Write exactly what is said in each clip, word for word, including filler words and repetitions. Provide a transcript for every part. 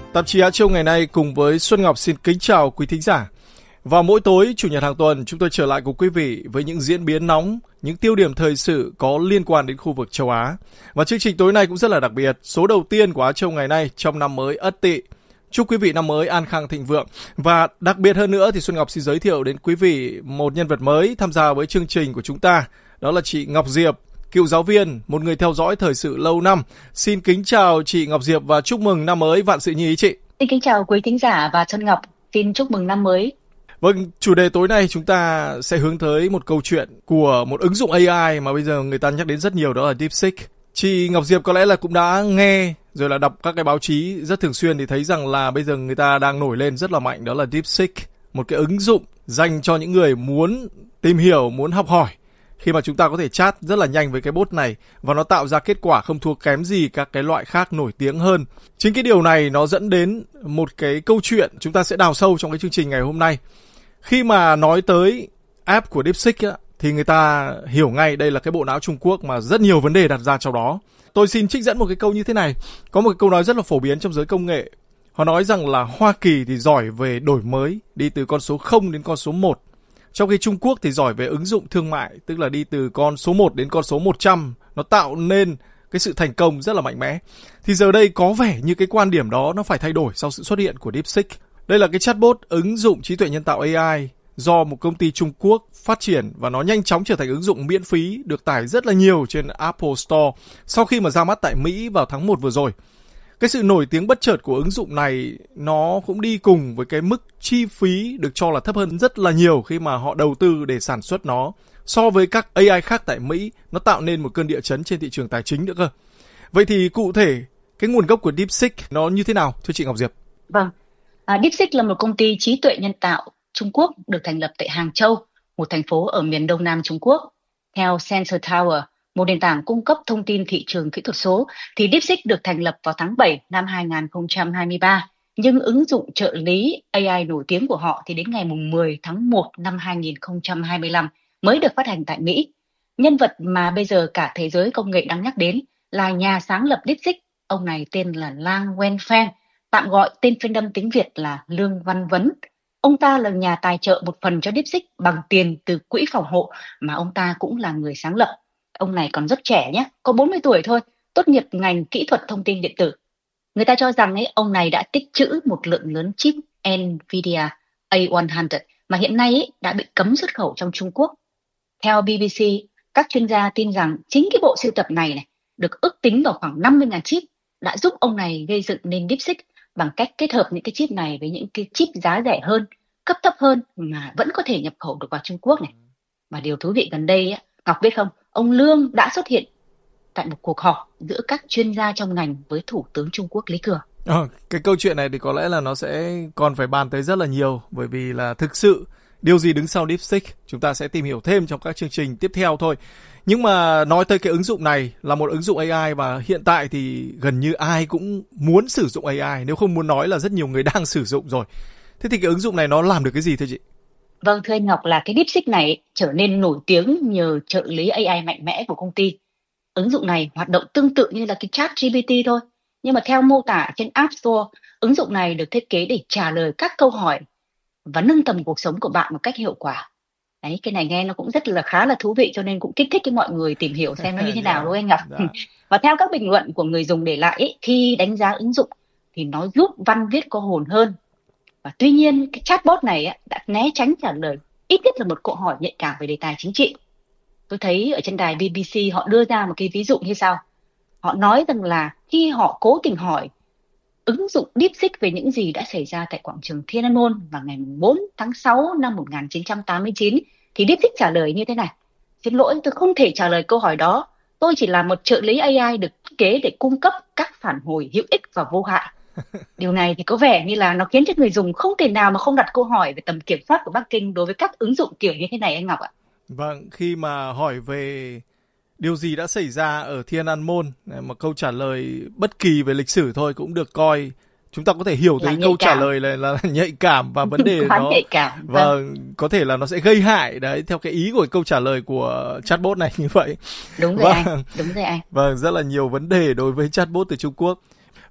Tạp chí Á Châu ngày nay cùng với Xuân Ngọc xin kính chào quý thính giả. Vào mỗi tối Chủ nhật hàng tuần, chúng tôi trở lại cùng quý vị với những diễn biến nóng, những tiêu điểm thời sự có liên quan đến khu vực châu Á. Và chương trình tối nay cũng rất là đặc biệt, số đầu tiên của Á Châu ngày nay trong năm mới Ất Tỵ. Chúc quý vị năm mới an khang thịnh vượng. Và đặc biệt hơn nữa thì Xuân Ngọc xin giới thiệu đến quý vị một nhân vật mới tham gia với chương trình của chúng ta. Đó là chị Ngọc Diệp, cựu giáo viên, một người theo dõi thời sự lâu năm. Xin kính chào chị Ngọc Diệp và chúc mừng năm mới vạn sự như ý chị. Xin kính chào quý thính giả và Xuân Ngọc, xin chúc mừng năm mới. Vâng, chủ đề tối nay chúng ta sẽ hướng tới một câu chuyện của một ứng dụng a i mà bây giờ người ta nhắc đến rất nhiều, đó là DeepSeek. Chị Ngọc Diệp có lẽ là cũng đã nghe rồi là đọc các cái báo chí rất thường xuyên thì thấy rằng là bây giờ người ta đang nổi lên rất là mạnh, đó là DeepSeek, một cái ứng dụng dành cho những người muốn tìm hiểu, muốn học hỏi. Khi mà chúng ta có thể chat rất là nhanh với cái bot này và nó tạo ra kết quả không thua kém gì các cái loại khác nổi tiếng hơn. Chính cái điều này nó dẫn đến một cái câu chuyện chúng ta sẽ đào sâu trong cái chương trình ngày hôm nay. Khi mà nói tới app của DeepSeek á, thì người ta hiểu ngay đây là cái bộ não Trung Quốc mà rất nhiều vấn đề đặt ra trong đó. Tôi xin trích dẫn một cái câu như thế này. Có một cái câu nói rất là phổ biến trong giới công nghệ. Họ nói rằng là Hoa Kỳ thì giỏi về đổi mới, đi từ con số không đến con số một. Trong khi Trung Quốc thì giỏi về ứng dụng thương mại, tức là đi từ con số một đến con số một trăm. Nó tạo nên cái sự thành công rất là mạnh mẽ. Thì giờ đây có vẻ như cái quan điểm đó nó phải thay đổi sau sự xuất hiện của DeepSeek. Đây là cái chatbot ứng dụng trí tuệ nhân tạo a i do một công ty Trung Quốc phát triển và nó nhanh chóng trở thành ứng dụng miễn phí được tải rất là nhiều trên Apple Store sau khi mà ra mắt tại Mỹ vào tháng một vừa rồi. Cái sự nổi tiếng bất chợt của ứng dụng này nó cũng đi cùng với cái mức chi phí được cho là thấp hơn rất là nhiều khi mà họ đầu tư để sản xuất nó. So với các a i khác tại Mỹ, nó tạo nên một cơn địa chấn trên thị trường tài chính nữa cơ. Vậy thì cụ thể, cái nguồn gốc của DeepSeek nó như thế nào, thưa chị Ngọc Diệp? Vâng, à, DeepSeek là một công ty trí tuệ nhân tạo Trung Quốc được thành lập tại Hàng Châu, một thành phố ở miền đông nam Trung Quốc. Theo Sensor Tower, một nền tảng cung cấp thông tin thị trường kỹ thuật số, thì DeepSeek được thành lập vào tháng bảy năm hai nghìn không trăm hai mươi ba. Nhưng ứng dụng trợ lý a i nổi tiếng của họ thì đến ngày mười tháng một năm hai nghìn không trăm hai mươi lăm mới được phát hành tại Mỹ. Nhân vật mà bây giờ cả thế giới công nghệ đang nhắc đến là nhà sáng lập DeepSeek. Ông này tên là Lang Wenfeng, tạm gọi tên phiên âm tiếng Việt là Lương Văn Vấn. Ông ta là nhà tài trợ một phần cho DeepSeek bằng tiền từ quỹ phòng hộ mà ông ta cũng là người sáng lập. Ông này còn rất trẻ nhé, có bốn mươi tuổi thôi, tốt nghiệp ngành kỹ thuật thông tin điện tử. Người ta cho rằng ấy, ông này đã tích trữ một lượng lớn chip Nvidia A một trăm mà hiện nay ấy, đã bị cấm xuất khẩu trong Trung Quốc. Theo bê bê xê, các chuyên gia tin rằng chính cái bộ sưu tập này, này được ước tính vào khoảng năm mươi nghìn chip đã giúp ông này gây dựng nên DeepSeek bằng cách kết hợp những cái chip này với những cái chip giá rẻ hơn, cấp thấp hơn mà vẫn có thể nhập khẩu được vào Trung Quốc này. Và điều thú vị gần đây, ấy, Ngọc biết không, ông Lương đã xuất hiện tại một cuộc họp giữa các chuyên gia trong ngành với Thủ tướng Trung Quốc Lý Cường. Ờ, cái câu chuyện này thì có lẽ là nó sẽ còn phải bàn tới rất là nhiều, bởi vì là thực sự điều gì đứng sau DeepSeek chúng ta sẽ tìm hiểu thêm trong các chương trình tiếp theo thôi. Nhưng mà nói tới cái ứng dụng này là một ứng dụng a i và hiện tại thì gần như ai cũng muốn sử dụng a i, nếu không muốn nói là rất nhiều người đang sử dụng rồi. Thế thì cái ứng dụng này nó làm được cái gì thưa chị? Vâng, thưa anh Ngọc, là cái DeepSeek này trở nên nổi tiếng nhờ trợ lý a i mạnh mẽ của công ty. Ứng dụng này hoạt động tương tự như là cái chat giê pê tê thôi. Nhưng mà theo mô tả trên App Store, ứng dụng này được thiết kế để trả lời các câu hỏi và nâng tầm cuộc sống của bạn một cách hiệu quả. Đấy, cái này nghe nó cũng rất là khá là thú vị, cho nên cũng kích thích cho mọi người tìm hiểu xem nó như thế nào đúng không anh Ngọc? Và theo các bình luận của người dùng để lại ấy, khi đánh giá ứng dụng thì nó giúp văn viết có hồn hơn. Và tuy nhiên cái chatbot này ấy, đã né tránh trả lời ít nhất là một câu hỏi nhạy cảm về đề tài chính trị. Tôi thấy ở trên đài bê bê xê họ đưa ra một cái ví dụ như sau. Họ nói rằng là khi họ cố tình hỏi ứng dụng DeepSeek về những gì đã xảy ra tại quảng trường Thiên An Môn vào ngày bốn tháng sáu năm một nghìn chín trăm tám mươi chín, thì DeepSeek trả lời như thế này: xin lỗi, tôi không thể trả lời câu hỏi đó. Tôi chỉ là một trợ lý a i được thiết kế để cung cấp các phản hồi hữu ích và vô hại. Điều này thì có vẻ như là nó khiến cho người dùng không thể nào mà không đặt câu hỏi về tầm kiểm soát của Bắc Kinh đối với các ứng dụng kiểu như thế này anh Ngọc ạ. Vâng, khi mà hỏi về điều gì đã xảy ra ở Thiên An Môn, mà câu trả lời bất kỳ về lịch sử thôi cũng được coi, chúng ta có thể hiểu thấy câu cảm. trả lời là, là nhạy cảm và vấn đề nó nhạy cảm. và vâng. có thể là nó sẽ gây hại đấy, theo cái ý của câu trả lời của chatbot này như vậy. Đúng rồi vâng. anh, đúng rồi anh. Vâng, rất là nhiều vấn đề đối với chatbot từ Trung Quốc.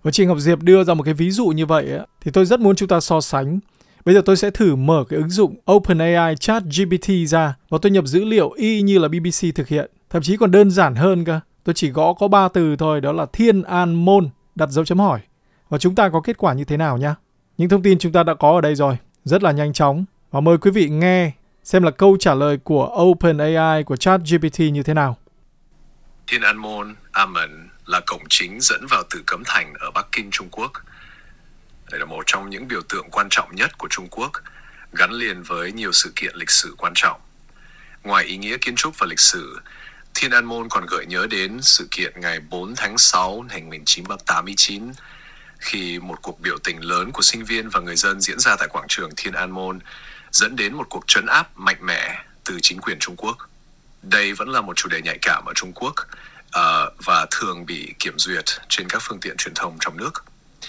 Và chị Ngọc Diệp đưa ra một cái ví dụ như vậy ấy, thì tôi rất muốn chúng ta so sánh. Bây giờ tôi sẽ thử mở cái ứng dụng OpenAI ChatGPT ra và tôi nhập dữ liệu y như là bê bê xê thực hiện. Thậm chí còn đơn giản hơn cơ. Tôi chỉ gõ có ba từ thôi, đó là Thiên An Môn, đặt dấu chấm hỏi. Và chúng ta có kết quả như thế nào nhá. Những thông tin chúng ta đã có ở đây rồi, rất là nhanh chóng. Và mời quý vị nghe xem là câu trả lời của OpenAI của ChatGPT như thế nào. Thiên An Môn, Amen là cổng chính dẫn vào Tử Cấm Thành ở Bắc Kinh, Trung Quốc. Đây là một trong những biểu tượng quan trọng nhất của Trung Quốc, gắn liền với nhiều sự kiện lịch sử quan trọng. Ngoài ý nghĩa kiến trúc và lịch sử, Thiên An Môn còn gợi nhớ đến sự kiện ngày bốn tháng sáu năm một nghìn chín trăm tám mươi chín, khi một cuộc biểu tình lớn của sinh viên và người dân diễn ra tại quảng trường Thiên An Môn, dẫn đến một cuộc trấn áp mạnh mẽ từ chính quyền Trung Quốc. Đây vẫn là một chủ đề nhạy cảm ở Trung Quốc uh, và thường bị kiểm duyệt trên các phương tiện truyền thông trong nước.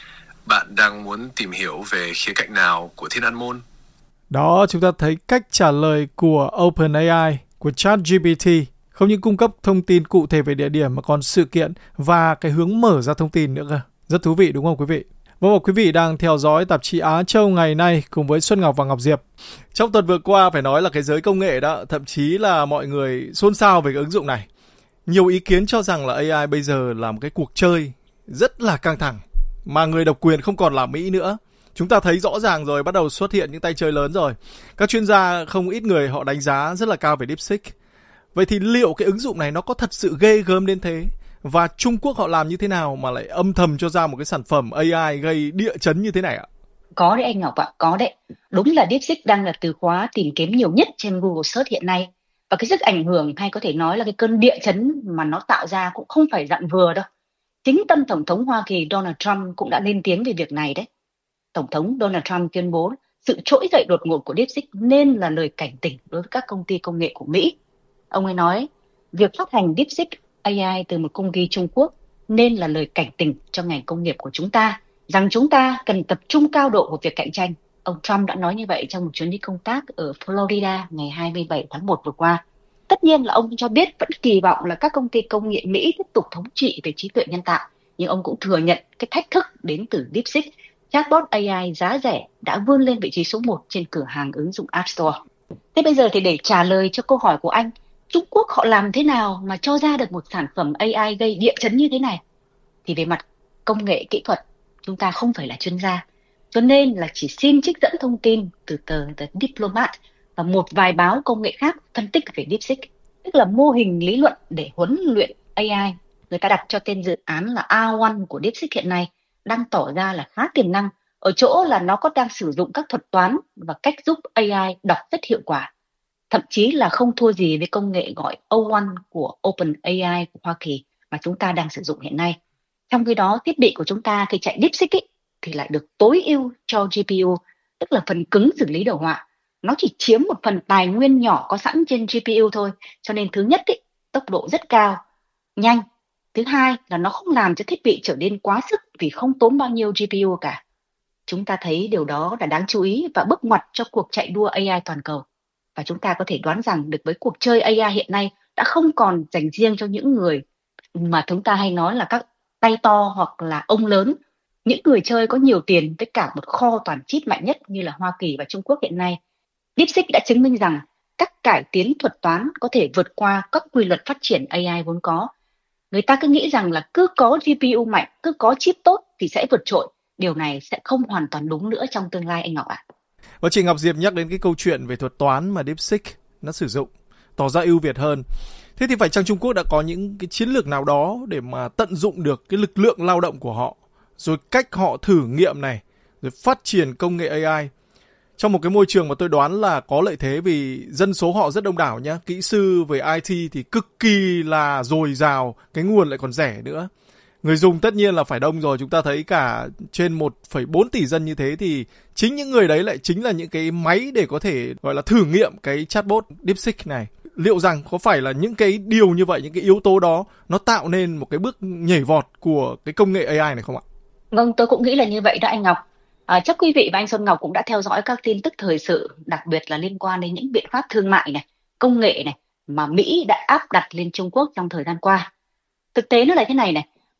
Bạn đang muốn tìm hiểu về khía cạnh nào của Thiên An Môn? Đó, chúng ta thấy cách trả lời của OpenAI, của ChatGPT không những cung cấp thông tin cụ thể về địa điểm mà còn sự kiện và cái hướng mở ra thông tin nữa cơ. Rất thú vị đúng không quý vị? Vâng, và quý vị đang theo dõi tạp chí Á Châu ngày nay cùng với Xuân Ngọc và Ngọc Diệp. Trong tuần vừa qua phải nói là cái giới công nghệ đó, thậm chí là mọi người xôn xao về cái ứng dụng này. Nhiều ý kiến cho rằng là a i bây giờ là một cái cuộc chơi rất là căng thẳng, mà người độc quyền không còn là Mỹ nữa. Chúng ta thấy rõ ràng rồi, bắt đầu xuất hiện những tay chơi lớn rồi. Các chuyên gia không ít người họ đánh giá rất là cao về DeepSeek. Vậy thì liệu cái ứng dụng này nó có thật sự ghê gớm đến thế? Và Trung Quốc họ làm như thế nào mà lại âm thầm cho ra một cái sản phẩm a i gây địa chấn như thế này ạ? Có đấy anh Ngọc ạ, có đấy. Đúng là DeepSeek đang là từ khóa tìm kiếm nhiều nhất trên Google Search hiện nay. Và cái sức ảnh hưởng hay có thể nói là cái cơn địa chấn mà nó tạo ra cũng không phải dạng vừa đâu. Chính tân Tổng thống Hoa Kỳ Donald Trump cũng đã lên tiếng về việc này đấy. Tổng thống Donald Trump tuyên bố sự trỗi dậy đột ngột của DeepSeek nên là lời cảnh tỉnh đối với các công ty công nghệ của Mỹ. Ông ấy nói, việc phát hành DeepSeek a i từ một công ty Trung Quốc nên là lời cảnh tỉnh cho ngành công nghiệp của chúng ta, rằng chúng ta cần tập trung cao độ vào việc cạnh tranh. Ông Trump đã nói như vậy trong một chuyến đi công tác ở Florida ngày hai mươi bảy tháng một vừa qua. Tất nhiên là ông cho biết vẫn kỳ vọng là các công ty công nghệ Mỹ tiếp tục thống trị về trí tuệ nhân tạo, nhưng ông cũng thừa nhận cái thách thức đến từ DeepSeek, chatbot a i giá rẻ đã vươn lên vị trí số một trên cửa hàng ứng dụng App Store. Thế bây giờ thì để trả lời cho câu hỏi của anh, Trung Quốc họ làm thế nào mà cho ra được một sản phẩm a i gây địa chấn như thế này? Thì về mặt công nghệ kỹ thuật, chúng ta không phải là chuyên gia, cho nên là chỉ xin trích dẫn thông tin từ tờ The Diplomat và một vài báo công nghệ khác phân tích về DeepSeek, tức là mô hình lý luận để huấn luyện a i. Người ta đặt cho tên dự án là a một của DeepSeek hiện nay, đang tỏ ra là khá tiềm năng, ở chỗ là nó có đang sử dụng các thuật toán và cách giúp a i đọc rất hiệu quả. Thậm chí là không thua gì với công nghệ gọi o một của OpenAI của Hoa Kỳ mà chúng ta đang sử dụng hiện nay. Trong khi đó, thiết bị của chúng ta khi chạy DeepSeek ấy, thì lại được tối ưu cho giê pê u, tức là phần cứng xử lý đồ họa. Nó chỉ chiếm một phần tài nguyên nhỏ có sẵn trên giê pê u thôi, cho nên thứ nhất ấy, tốc độ rất cao, nhanh. Thứ hai là nó không làm cho thiết bị trở nên quá sức vì không tốn bao nhiêu giê pê u cả. Chúng ta thấy điều đó là đáng chú ý và bước ngoặt cho cuộc chạy đua a i toàn cầu. Và chúng ta có thể đoán rằng được với cuộc chơi a i hiện nay đã không còn dành riêng cho những người mà chúng ta hay nói là các tay to hoặc là ông lớn, những người chơi có nhiều tiền với cả một kho toàn chip mạnh nhất như là Hoa Kỳ và Trung Quốc hiện nay. DeepSeek đã chứng minh rằng các cải tiến thuật toán có thể vượt qua các quy luật phát triển a i vốn có. Người ta cứ nghĩ rằng là cứ có giê pê u mạnh, cứ có chip tốt thì sẽ vượt trội. Điều này sẽ không hoàn toàn đúng nữa trong tương lai anh Ngọc ạ. Và chị Ngọc Diệp nhắc đến cái câu chuyện về thuật toán mà DeepSeek nó sử dụng, tỏ ra ưu việt hơn. Thế thì phải chăng Trung Quốc đã có những cái chiến lược nào đó để mà tận dụng được cái lực lượng lao động của họ, rồi cách họ thử nghiệm này, rồi phát triển công nghệ a i trong một cái môi trường mà tôi đoán là có lợi thế vì dân số họ rất đông đảo nhá, kỹ sư về i tê thì cực kỳ là dồi dào, cái nguồn lại còn rẻ nữa. Người dùng tất nhiên là phải đông rồi, chúng ta thấy cả trên một phẩy bốn tỷ dân như thế thì chính những người đấy lại chính là những cái máy để có thể gọi là thử nghiệm cái chatbot DeepSeek này. Liệu rằng có phải là những cái điều như vậy, những cái yếu tố đó nó tạo nên một cái bước nhảy vọt của cái công nghệ a i này không ạ? Vâng, tôi cũng nghĩ là như vậy đó anh Ngọc. À, chắc quý vị và anh Xuân Ngọc cũng đã theo dõi các tin tức thời sự, đặc biệt là liên quan đến những biện pháp thương mại này, công nghệ này mà Mỹ đã áp đặt lên Trung Quốc trong thời gian qua. Thực tế nó là thế này này,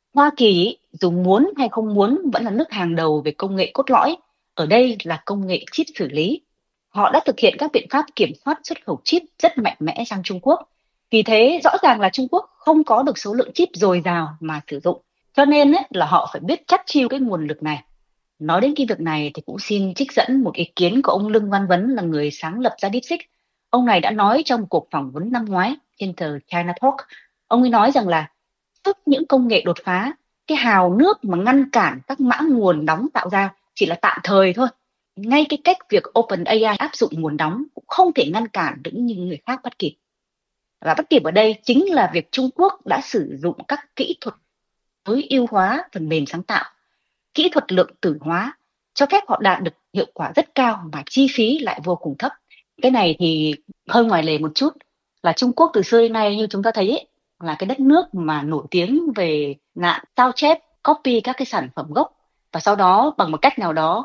Hoa Kỳ dù muốn hay không muốn vẫn là nước hàng đầu về công nghệ cốt lõi, ở đây là công nghệ chip xử lý. Họ đã thực hiện các biện pháp kiểm soát xuất khẩu chip rất mạnh mẽ sang Trung Quốc. Vì thế rõ ràng là Trung Quốc không có được số lượng chip dồi dào mà sử dụng. Cho nên ấy, là họ phải biết chắt chiu cái nguồn lực này. Nói đến cái việc này thì cũng xin trích dẫn một ý kiến của ông Lương Văn Vấn là người sáng lập ra DeepSeek. Ông này đã nói trong cuộc phỏng vấn năm ngoái trên tờ China Talk. Ông ấy nói rằng là trước những công nghệ đột phá, cái hào nước mà ngăn cản các mã nguồn đóng tạo ra chỉ là tạm thời thôi. Ngay cái cách việc OpenAI áp dụng nguồn đóng cũng không thể ngăn cản được những người khác bắt kịp. Và bắt kịp ở đây chính là việc Trung Quốc đã sử dụng các kỹ thuật tối ưu hóa phần mềm sáng tạo, kỹ thuật lượng tử hóa, cho phép họ đạt được hiệu quả rất cao mà chi phí lại vô cùng thấp. Cái này thì hơi ngoài lề một chút, là Trung Quốc từ xưa đến nay như chúng ta thấy ấy, là cái đất nước mà nổi tiếng về nạn sao chép, copy các cái sản phẩm gốc, và sau đó bằng một cách nào đó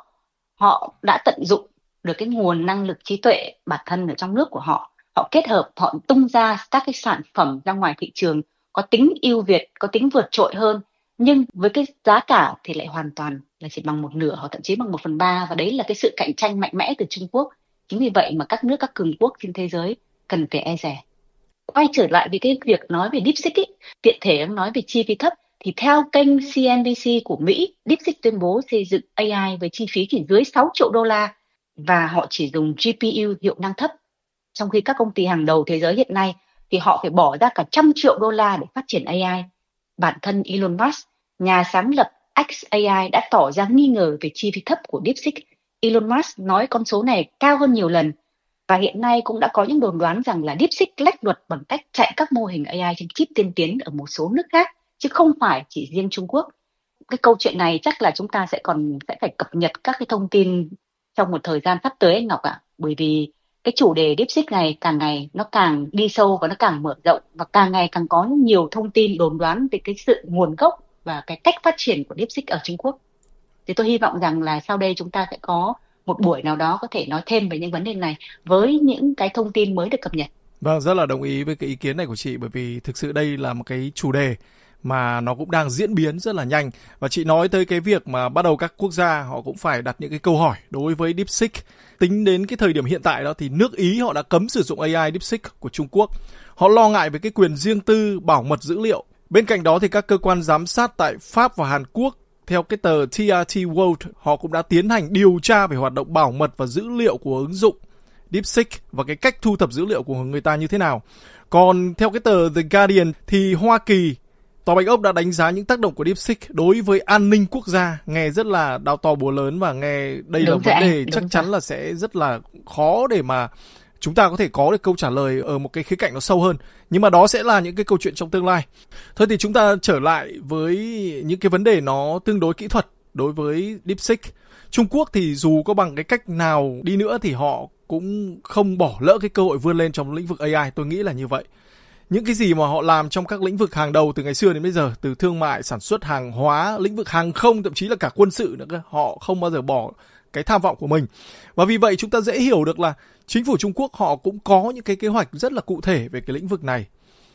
họ đã tận dụng được cái nguồn năng lực trí tuệ bản thân ở trong nước của họ. Họ kết hợp, họ tung ra các cái sản phẩm ra ngoài thị trường có tính ưu việt, có tính vượt trội hơn, nhưng với cái giá cả thì lại hoàn toàn là chỉ bằng một nửa hoặc thậm chí bằng một phần ba, và đấy là cái sự cạnh tranh mạnh mẽ từ Trung Quốc. Chính vì vậy mà các nước, các cường quốc trên thế giới cần phải e dè. Quay trở lại với cái việc nói về DeepSeek ý, tiện thể nói về chi phí thấp, thì theo kênh C N B C của Mỹ, DeepSeek tuyên bố xây dựng A I với chi phí chỉ dưới sáu triệu đô la và họ chỉ dùng G P U hiệu năng thấp. Trong khi các công ty hàng đầu thế giới hiện nay thì họ phải bỏ ra cả trăm triệu đô la để phát triển A I. Bản thân Elon Musk, nhà sáng lập X A I, đã tỏ ra nghi ngờ về chi phí thấp của DeepSeek. Elon Musk nói con số này cao hơn nhiều lần. Và hiện nay cũng đã có những đồn đoán rằng là DeepSeek lách luật bằng cách chạy các mô hình A I trên chip tiên tiến ở một số nước khác, chứ không phải chỉ riêng Trung Quốc. Cái câu chuyện này chắc là chúng ta sẽ còn sẽ phải cập nhật các cái thông tin trong một thời gian sắp tới anh Ngọc ạ. Bởi vì cái chủ đề DeepSeek này càng ngày nó càng đi sâu và nó càng mở rộng, và càng ngày càng có nhiều thông tin đồn đoán về cái sự nguồn gốc và cái cách phát triển của DeepSeek ở Trung Quốc. Thì tôi hy vọng rằng là sau đây chúng ta sẽ có một buổi nào đó có thể nói thêm về những vấn đề này với những cái thông tin mới được cập nhật. Vâng, rất là đồng ý với cái ý kiến này của chị, bởi vì thực sự đây là một cái chủ đề mà nó cũng đang diễn biến rất là nhanh. Và chị nói tới cái việc mà bắt đầu các quốc gia họ cũng phải đặt những cái câu hỏi đối với DeepSeek. Tính đến cái thời điểm hiện tại đó thì nước Ý họ đã cấm sử dụng A I DeepSeek của Trung Quốc. Họ lo ngại về cái quyền riêng tư, bảo mật dữ liệu. Bên cạnh đó thì các cơ quan giám sát tại Pháp và Hàn Quốc, theo cái tờ T R T World, họ cũng đã tiến hành điều tra về hoạt động bảo mật và dữ liệu của ứng dụng DeepSeek và cái cách thu thập dữ liệu của người ta như thế nào. Còn theo cái tờ The Guardian thì Hoa Kỳ, Tòa Bạch Ốc đã đánh giá những tác động của DeepSeek đối với an ninh quốc gia. Nghe rất là đao to búa lớn, và nghe đây đúng là vấn đề chắc chắn là sẽ rất là khó để mà chúng ta có thể có được câu trả lời ở một cái khía cạnh nó sâu hơn. Nhưng mà đó sẽ là những cái câu chuyện trong tương lai. Thôi thì chúng ta trở lại với những cái vấn đề nó tương đối kỹ thuật đối với DeepSeek. Trung Quốc thì dù có bằng cái cách nào đi nữa thì họ cũng không bỏ lỡ cái cơ hội vươn lên trong lĩnh vực A I. Tôi nghĩ là như vậy. Những cái gì mà họ làm trong các lĩnh vực hàng đầu từ ngày xưa đến bây giờ, từ thương mại, sản xuất hàng hóa, lĩnh vực hàng không, thậm chí là cả quân sự nữa, họ không bao giờ bỏ cái tham vọng của mình. Và vì vậy chúng ta dễ hiểu được là chính phủ Trung Quốc họ cũng có những cái kế hoạch rất là cụ thể về cái lĩnh vực này.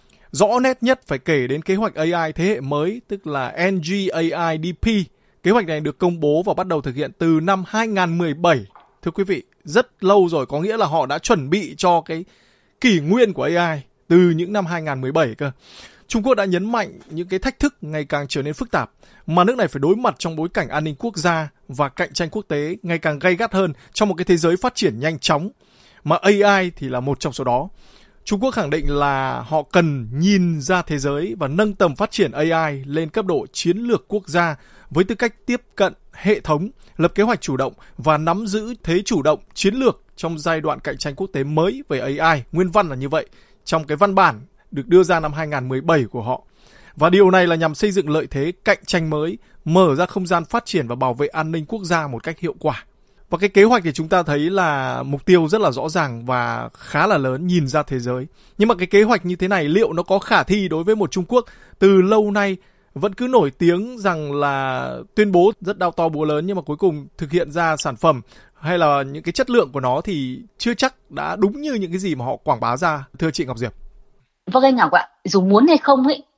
Rõ nét nhất phải kể đến kế hoạch A I thế hệ mới, tức là N G A I D P. Kế hoạch này được công bố và bắt đầu thực hiện từ năm hai không một bảy. Thưa quý vị, rất lâu rồi, có nghĩa là họ đã chuẩn bị cho cái kỷ nguyên của A I từ những năm hai không một bảy cơ. Trung Quốc đã nhấn mạnh những cái thách thức ngày càng trở nên phức tạp mà nước này phải đối mặt trong bối cảnh an ninh quốc gia và cạnh tranh quốc tế ngày càng gay gắt hơn trong một cái thế giới phát triển nhanh chóng, mà A I thì là một trong số đó. Trung Quốc khẳng định là họ cần nhìn ra thế giới và nâng tầm phát triển A I lên cấp độ chiến lược quốc gia với tư cách tiếp cận hệ thống, lập kế hoạch chủ động và nắm giữ thế chủ động chiến lược trong giai đoạn cạnh tranh quốc tế mới về A I. Nguyên văn là như vậy trong cái văn bản được đưa ra năm hai không một bảy của họ. Và điều này là nhằm xây dựng lợi thế cạnh tranh mới, mở ra không gian phát triển và bảo vệ an ninh quốc gia một cách hiệu quả. Và cái kế hoạch thì chúng ta thấy là mục tiêu rất là rõ ràng và khá là lớn, nhìn ra thế giới. Nhưng mà cái kế hoạch như thế này liệu nó có khả thi đối với một Trung Quốc từ lâu nay vẫn cứ nổi tiếng rằng là tuyên bố rất đao to búa lớn, nhưng mà cuối cùng thực hiện ra sản phẩm hay là những cái chất lượng của nó thì chưa chắc đã đúng như những cái gì mà họ quảng bá ra, thưa chị Ngọc Diệp? Vâng anh Ngọc ạ, dù muốn hay không ấy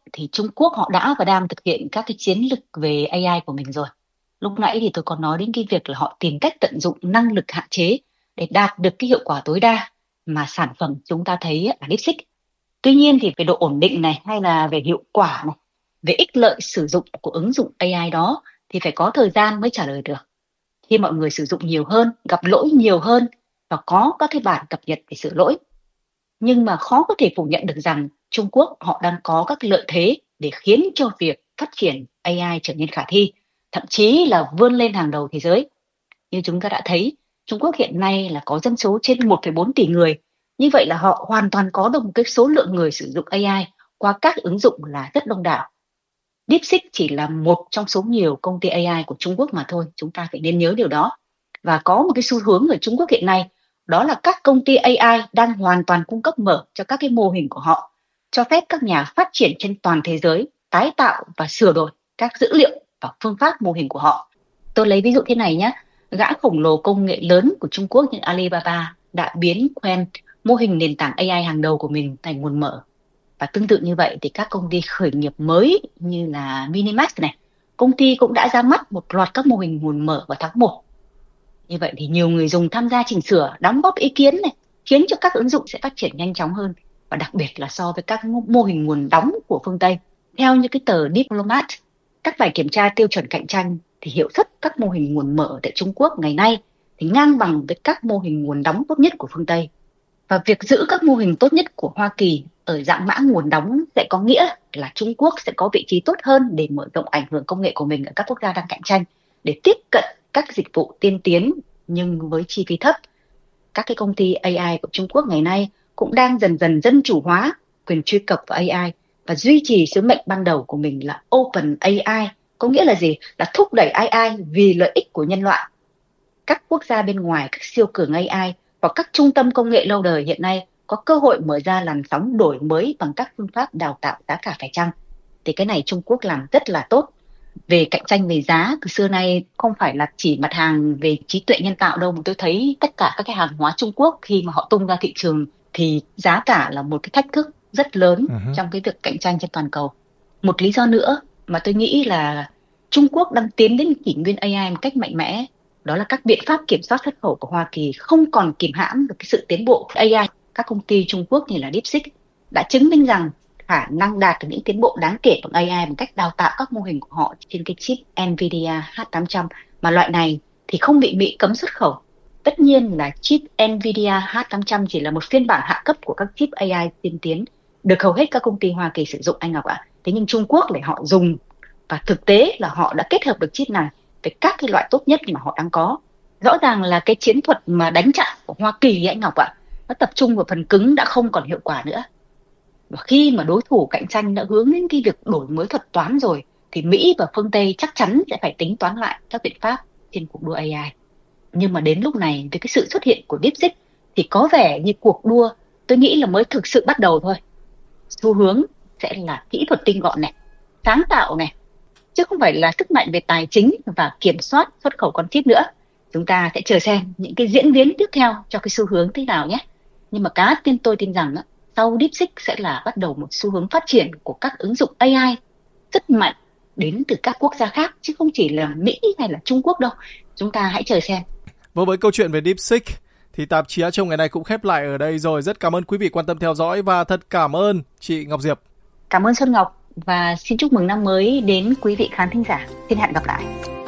thì Trung Quốc họ đã và đang thực hiện các cái chiến lược về a i của mình rồi. Lúc nãy thì tôi còn nói đến cái việc là họ tìm cách tận dụng năng lực hạn chế để đạt được cái hiệu quả tối đa mà sản phẩm chúng ta thấy là DeepSeek. Tuy nhiên thì về độ ổn định này, hay là về hiệu quả này, về ích lợi sử dụng của ứng dụng a i đó thì phải có thời gian mới trả lời được. Khi mọi người sử dụng nhiều hơn, gặp lỗi nhiều hơn và có các cái bản cập nhật để sửa lỗi. Nhưng mà khó có thể phủ nhận được rằng Trung Quốc họ đang có các lợi thế để khiến cho việc phát triển a i trở nên khả thi, thậm chí là vươn lên hàng đầu thế giới. Như chúng ta đã thấy, Trung Quốc hiện nay là có dân số trên một phẩy bốn tỷ người. Như vậy là họ hoàn toàn có được một cái số lượng người sử dụng a i qua các ứng dụng là rất đông đảo. DeepSeek chỉ là một trong số nhiều công ty a i của Trung Quốc mà thôi, chúng ta phải nên nhớ điều đó. Và có một cái xu hướng ở Trung Quốc hiện nay, đó là các công ty a i đang hoàn toàn cung cấp mở cho các cái mô hình của họ, cho phép các nhà phát triển trên toàn thế giới tái tạo và sửa đổi các dữ liệu và phương pháp mô hình của họ. Tôi lấy ví dụ thế này nhé, gã khổng lồ công nghệ lớn của Trung Quốc như Alibaba đã biến Quen, mô hình nền tảng a i hàng đầu của mình, thành nguồn mở. Và tương tự như vậy thì các công ty khởi nghiệp mới như là Minimax này, công ty cũng đã ra mắt một loạt các mô hình nguồn mở vào tháng một. Như vậy thì nhiều người dùng tham gia chỉnh sửa, đóng góp ý kiến này, khiến cho các ứng dụng sẽ phát triển nhanh chóng hơn, và đặc biệt là so với các mô hình nguồn đóng của phương Tây. Theo như cái tờ Diplomat, các bài kiểm tra tiêu chuẩn cạnh tranh thì hiệu suất các mô hình nguồn mở tại Trung Quốc ngày nay thì ngang bằng với các mô hình nguồn đóng tốt nhất của phương Tây. Và việc giữ các mô hình tốt nhất của Hoa Kỳ ở dạng mã nguồn đóng sẽ có nghĩa là Trung Quốc sẽ có vị trí tốt hơn để mở rộng ảnh hưởng công nghệ của mình ở các quốc gia đang cạnh tranh, để tiếp cận các dịch vụ tiên tiến nhưng với chi phí thấp. Các cái công ty a i của Trung Quốc ngày nay cũng đang dần dần dân chủ hóa quyền truy cập vào a i và duy trì sứ mệnh ban đầu của mình là Open a i, có nghĩa là gì? Là thúc đẩy a i vì lợi ích của nhân loại. Các quốc gia bên ngoài, các siêu cường a i hoặc các trung tâm công nghệ lâu đời hiện nay có cơ hội mở ra làn sóng đổi mới bằng các phương pháp đào tạo giá cả phải chăng. Thì cái này Trung Quốc làm rất là tốt. Về cạnh tranh về giá, từ xưa nay không phải là chỉ mặt hàng về trí tuệ nhân tạo đâu, mà tôi thấy tất cả các cái hàng hóa Trung Quốc khi mà họ tung ra thị trường thì giá cả là một cái thách thức rất lớn uh-huh. trong cái việc cạnh tranh trên toàn cầu. Một lý do nữa mà tôi nghĩ là Trung Quốc đang tiến đến kỷ nguyên a i một cách mạnh mẽ, đó là các biện pháp kiểm soát xuất khẩu của Hoa Kỳ không còn kìm hãm được cái sự tiến bộ của a i. Các công ty Trung Quốc như là DeepSeek đã chứng minh rằng khả năng đạt được những tiến bộ đáng kể bằng a i bằng cách đào tạo các mô hình của họ trên cái chip NVIDIA H tám trăm, mà loại này thì không bị Mỹ cấm xuất khẩu. Tất nhiên là chip NVIDIA H tám trăm chỉ là một phiên bản hạ cấp của các chip a i tiên tiến được hầu hết các công ty Hoa Kỳ sử dụng, anh Ngọc ạ. Thế nhưng Trung Quốc lại họ dùng, và thực tế là họ đã kết hợp được chip này với các cái loại tốt nhất mà họ đang có. Rõ ràng là cái chiến thuật mà đánh chặn của Hoa Kỳ, anh Ngọc ạ, nó tập trung vào phần cứng đã không còn hiệu quả nữa. Và khi mà đối thủ cạnh tranh đã hướng đến cái việc đổi mới thuật toán rồi, thì Mỹ và phương Tây chắc chắn sẽ phải tính toán lại các biện pháp trên cuộc đua a i. Nhưng mà đến lúc này, với cái sự xuất hiện của DeepSeek thì có vẻ như cuộc đua tôi nghĩ là mới thực sự bắt đầu thôi. Xu hướng sẽ là kỹ thuật tinh gọn này, sáng tạo này, chứ không phải là sức mạnh về tài chính và kiểm soát xuất khẩu con chip nữa. Chúng ta sẽ chờ xem những cái diễn biến tiếp theo cho cái xu hướng thế nào nhé. Nhưng mà cá tin tôi tin rằng sau DeepSeek sẽ là bắt đầu một xu hướng phát triển của các ứng dụng a i rất mạnh đến từ các quốc gia khác, chứ không chỉ là Mỹ hay là Trung Quốc đâu. Chúng ta hãy chờ xem. Và với câu chuyện về DeepSeek thì tạp chí Á Châu ngày nay cũng khép lại ở đây rồi. Rất cảm ơn quý vị quan tâm theo dõi và thật cảm ơn chị Ngọc Diệp. Cảm ơn Xuân Ngọc và xin chúc mừng năm mới đến quý vị khán thính giả. Xin hẹn gặp lại.